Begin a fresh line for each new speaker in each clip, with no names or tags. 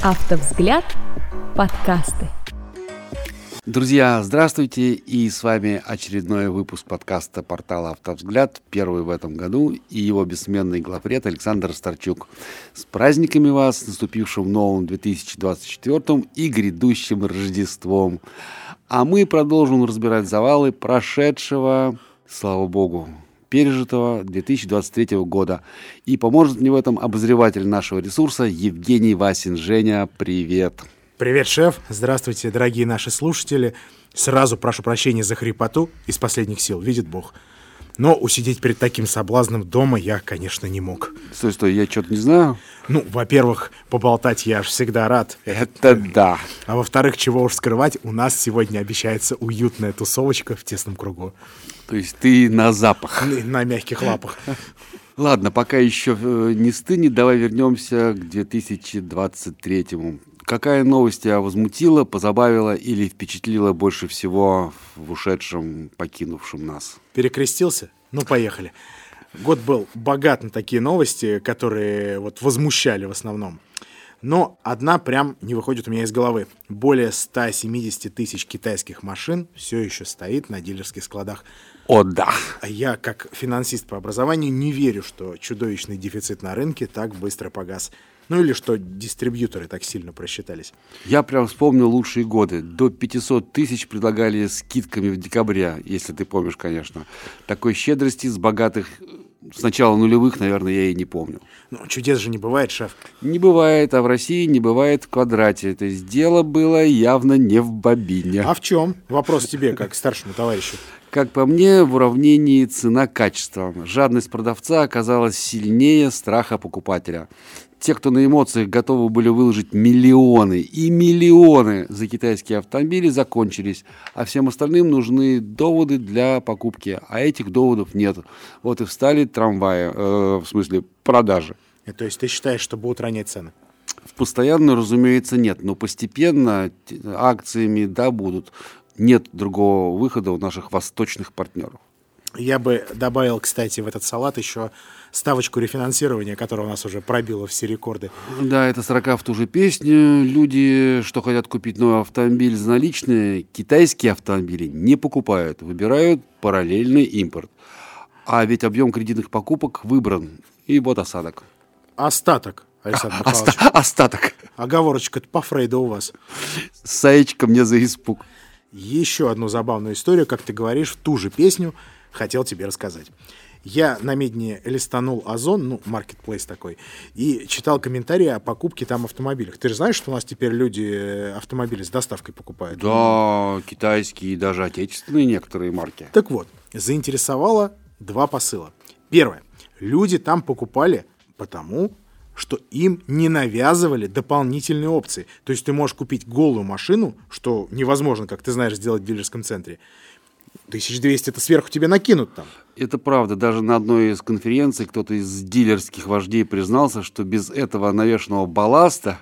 Автовзгляд. Подкасты.
Друзья, здравствуйте, и с вами очередной выпуск подкаста портала «Автовзгляд», первый в этом году, и его бессменный главред Александр Старчук. С праздниками вас, с наступившим новым 2024 и грядущим Рождеством. А мы продолжим разбирать завалы прошедшего, слава богу, пережитого 2023 года. И поможет мне в этом обозреватель нашего ресурса Евгений Васин. Женя, привет!
Привет, шеф! Здравствуйте, дорогие наши слушатели. Сразу прошу прощения за хрипоту, из последних сил, видит Бог. Но усидеть перед таким соблазном дома я, конечно, не мог.
Стой, я что-то не знаю.
Во-первых, поболтать я всегда рад.
Это да.
А во-вторых, чего уж скрывать, у нас сегодня обещается уютная тусовочка в тесном кругу.
То есть ты на запах.
На мягких лапах.
Ладно, пока еще не стынет, давай вернемся к 2023-му. Какая новость тебя возмутила, позабавила или впечатлила больше всего в ушедшем, покинувшем нас?
Перекрестился? Поехали. Год был богат на такие новости, которые возмущали в основном. Но одна прям не выходит у меня из головы. Более 170 тысяч китайских машин все еще стоит на дилерских складах.
О, да!
А я, как финансист по образованию, не верю, что чудовищный дефицит на рынке так быстро погас. Или что дистрибьюторы так сильно просчитались.
Я прям вспомнил лучшие годы. До 500 тысяч предлагали скидками в декабре, если ты помнишь, конечно. Такой щедрости с богатых с начала нулевых, наверное, я и не помню.
Чудес же не бывает, шеф.
Не бывает, а в России не бывает в квадрате. То есть дело было явно не в бобине.
А в чем? Вопрос тебе, как старшему товарищу.
Как по мне, в уравнении цена-качество. Жадность продавца оказалась сильнее страха покупателя. Те, кто на эмоциях готовы были выложить миллионы и миллионы за китайские автомобили, закончились, а всем остальным нужны доводы для покупки, а этих доводов нет. Вот и встали трамваи, в смысле продажи.
То есть ты считаешь, что будут ронять цены?
Постоянно, разумеется, нет, но постепенно акциями, да, будут. Нет другого выхода у наших восточных партнеров.
Я бы добавил, кстати, в этот салат еще ставочку рефинансирования, которая у нас уже пробила все рекорды.
Да, это 40 в ту же песню. Люди, что хотят купить новый автомобиль за наличные, китайские автомобили не покупают, выбирают параллельный импорт. А ведь объем кредитных покупок выбран. И вот осадок.
Остаток, Александр Михайлович.
Остаток.
Оговорочка-то по Фрейду у вас.
Саечка мне за испуг.
Еще одну забавную историю, как ты говоришь, в ту же песню хотел тебе рассказать. Я на Медне листанул Озон, маркетплейс такой, и читал комментарии о покупке там автомобилях. Ты же знаешь, что у нас теперь люди автомобили с доставкой покупают?
Да, китайские и даже отечественные некоторые марки.
Так вот, заинтересовало два посыла. Первое. Люди там покупали потому, что им не навязывали дополнительные опции. То есть ты можешь купить голую машину, что невозможно, как ты знаешь, сделать в дилерском центре. 1200 это сверху тебе накинут там.
Это правда. Даже на одной из конференций кто-то из дилерских вождей признался, что без этого навешенного балласта,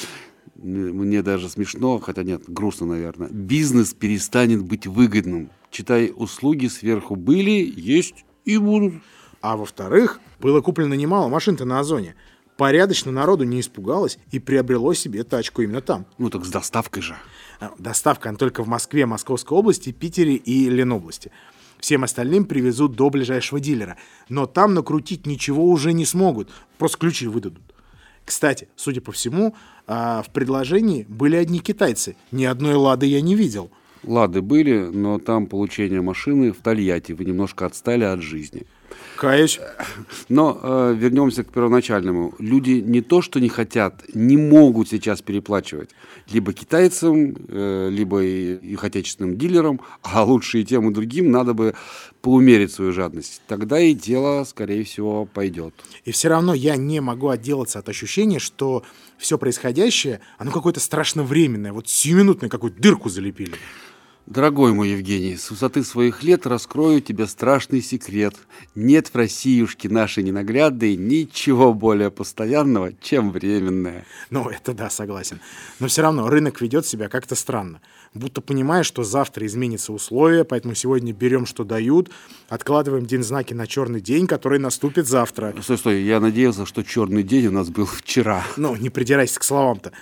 мне даже смешно, хотя нет, грустно, наверное, бизнес перестанет быть выгодным. Читай, услуги сверху были, есть и будут.
А во-вторых, было куплено немало машин-то на Озоне. Порядочно народу не испугалось и приобрело себе тачку именно там.
Так с доставкой же.
Доставка она только в Москве, Московской области, Питере и Ленобласти. Всем остальным привезут до ближайшего дилера. Но там накрутить ничего уже не смогут. Просто ключи выдадут. Кстати, судя по всему, в предложении были одни китайцы. Ни одной «Лады» я не видел.
«Лады» были, но там получение машины в Тольятти. Вы немножко отстали от жизни.
Каюсь.
Но вернемся к первоначальному. Люди не то, что не хотят, не могут сейчас переплачивать. Либо китайцам, либо их отечественным дилерам, а лучше и тем, и другим надо бы поумерить свою жадность. Тогда и дело, скорее всего, пойдет.
И все равно я не могу отделаться от ощущения, что все происходящее, оно какое-то страшно временное. Сиюминутное какую-то дырку залепили.
Дорогой мой Евгений, с высоты своих лет раскрою тебе страшный секрет. Нет в Россиюшке нашей ненаглядной ничего более постоянного, чем временное.
Ну, это да, согласен. Но все равно рынок ведет себя как-то странно. Будто понимая, что завтра изменятся условия, поэтому сегодня берем, что дают, откладываем день знаки на черный день, который наступит завтра.
Стой, я надеялся, что черный день у нас был вчера.
Ну, не придирайся к словам-то.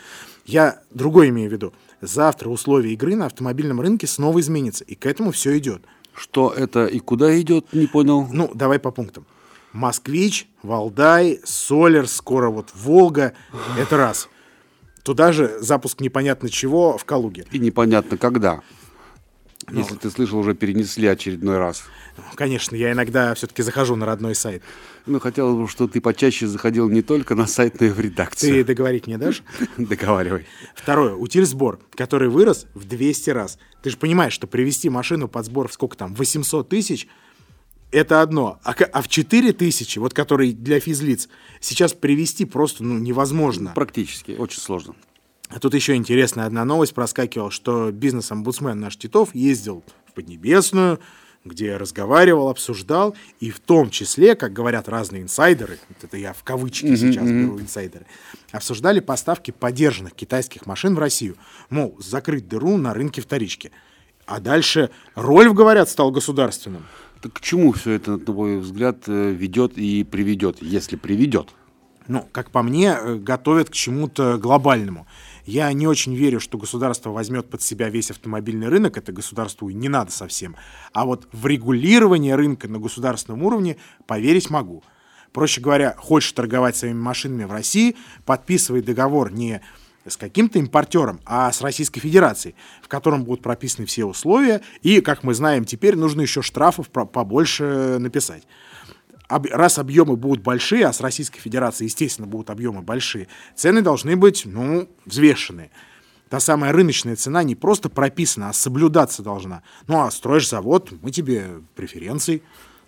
Я другое имею в виду. Завтра условия игры на автомобильном рынке снова изменятся, и к этому все идет.
Что это и куда идет, не понял.
Ну, давай по пунктам. Москвич, Валдай, Солер, скоро вот Волга. Это раз. Туда же запуск непонятно чего в Калуге.
И непонятно когда. Если ты слышал, уже перенесли очередной раз.
Конечно, я иногда все-таки захожу на родной сайт.
Ну, хотелось бы, чтобы ты почаще заходил не только на сайт, но и в редакцию.
Ты договорить мне дашь?
Договаривай.
Второе. Утильсбор, который вырос в 200 раз. Ты же понимаешь, что привести машину под сбор в сколько там, 800 тысяч, это одно. А в 4 тысячи, вот который для физлиц, сейчас привести просто невозможно.
Практически. Очень сложно.
А тут еще интересная одна новость проскакивала, что бизнес-омбудсмен наш Титов ездил в Поднебесную, где разговаривал, обсуждал, и в том числе, как говорят разные инсайдеры, вот это я в кавычки сейчас беру инсайдеры, обсуждали поставки подержанных китайских машин в Россию. Мол, закрыть дыру на рынке вторички. А дальше Рольф, говорят, стал государственным.
Так к чему все это, на твой взгляд, ведет и приведет, если приведет?
Ну, как по мне, готовят к чему-то глобальному. Я не очень верю, что государство возьмет под себя весь автомобильный рынок, это государству и не надо совсем. А вот в регулирование рынка на государственном уровне поверить могу. Проще говоря, хочешь торговать своими машинами в России, подписывай договор не с каким-то импортером, а с Российской Федерацией, в котором будут прописаны все условия, и, как мы знаем теперь, нужно еще штрафов побольше написать. Раз объемы будут большие, а с Российской Федерацией, естественно, будут объемы большие, цены должны быть, взвешенные. Та самая рыночная цена не просто прописана, а соблюдаться должна. Ну, а строишь завод, мы тебе преференции.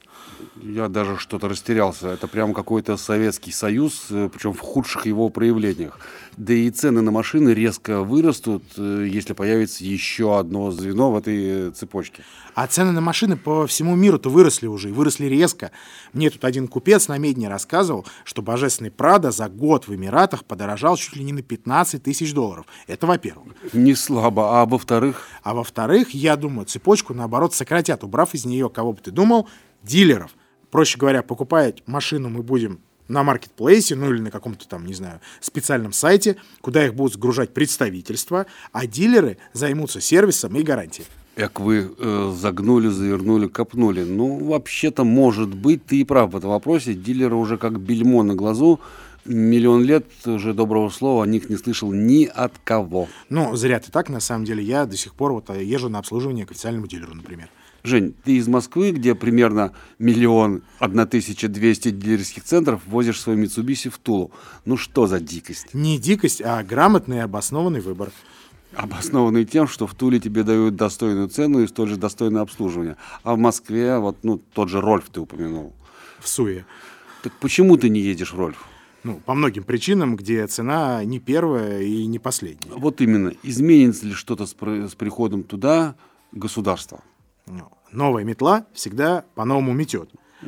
Я даже что-то растерялся. Это прям какой-то Советский Союз, причем в худших его проявлениях. Да и цены на машины резко вырастут, если появится еще одно звено в этой цепочке.
А цены на машины по всему миру-то выросли уже, и выросли резко. Мне тут один купец на Медне рассказывал, что божественный Прадо за год в Эмиратах подорожал чуть ли не на 15 тысяч долларов. Это во-первых.
Не слабо. А во-вторых?
А во-вторых, я думаю, цепочку, наоборот, сократят, убрав из нее, кого бы ты думал, дилеров. Проще говоря, покупать машину мы будем на маркетплейсе, или на каком-то там, не знаю, специальном сайте, куда их будут сгружать представительства, а дилеры займутся сервисом и гарантией.
Как вы загнули, завернули, копнули. Вообще-то, может быть, ты и прав в этом вопросе. Дилеры уже как бельмо на глазу. Миллион лет уже доброго слова о них не слышал ни от кого.
Зря ты так, на самом деле. Я до сих пор езжу на обслуживание к официальному дилеру, например.
Жень, ты из Москвы, где примерно 1 1200 дилерских центров, возишь свой Mitsubishi в Тулу. Что за дикость?
Не дикость, а грамотный и обоснованный выбор.
Обоснованный тем, что в Туле тебе дают достойную цену и столь же достойное обслуживание. А в Москве, тот же Рольф ты упомянул.
В Суе.
Так почему ты не едешь в Рольф?
По многим причинам, где цена не первая и не последняя.
Вот именно. Изменится ли что-то с приходом туда государства?
Новая метла всегда по-новому метет.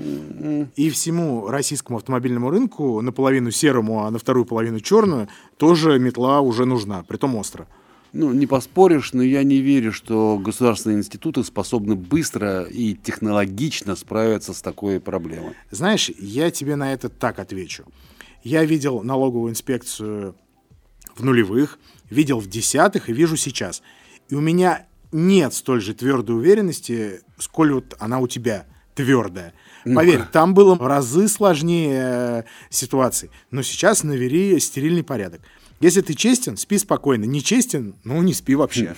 И всему российскому автомобильному рынку, наполовину серому, а на вторую половину черную, тоже метла уже нужна, притом остро.
Не поспоришь, но я не верю, что государственные институты способны быстро и технологично справиться с такой проблемой.
Знаешь, я тебе на это так отвечу. Я видел налоговую инспекцию в нулевых, видел в десятых и вижу сейчас. И у меня нет столь же твердой уверенности, сколь она у тебя твердая. Поверь, там было в разы сложнее ситуации. Но сейчас навери стерильный порядок. Если ты честен, спи спокойно. Не честен, не спи вообще.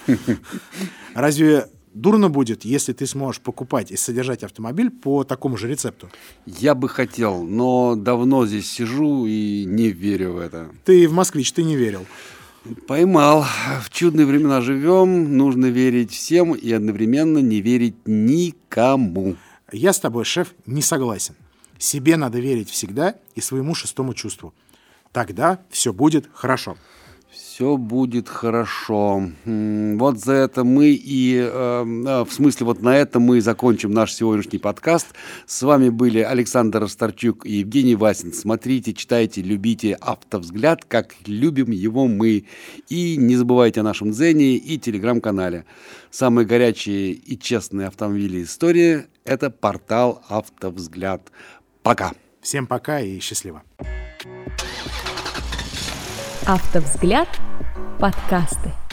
Разве дурно будет, если ты сможешь покупать и содержать автомобиль по такому же рецепту?
Я бы хотел, но давно здесь сижу и не верю в это.
Ты в «Москвич», ты не верил.
Поймал. В чудные времена живем, нужно верить всем и одновременно не верить никому.
Я с тобой, шеф, не согласен. Себе надо верить всегда и своему шестому чувству. Тогда все будет хорошо.
Все будет хорошо. Вот за это мы на этом мы закончим наш сегодняшний подкаст. С вами были Александр Расторчук и Евгений Васин. Смотрите, читайте, любите «Автовзгляд», как любим его мы. И не забывайте о нашем Дзене и телеграм-канале. Самые горячие и честные автомобили истории – это портал «Автовзгляд». Пока.
Всем пока и счастливо.
«Автовзгляд» подкасты.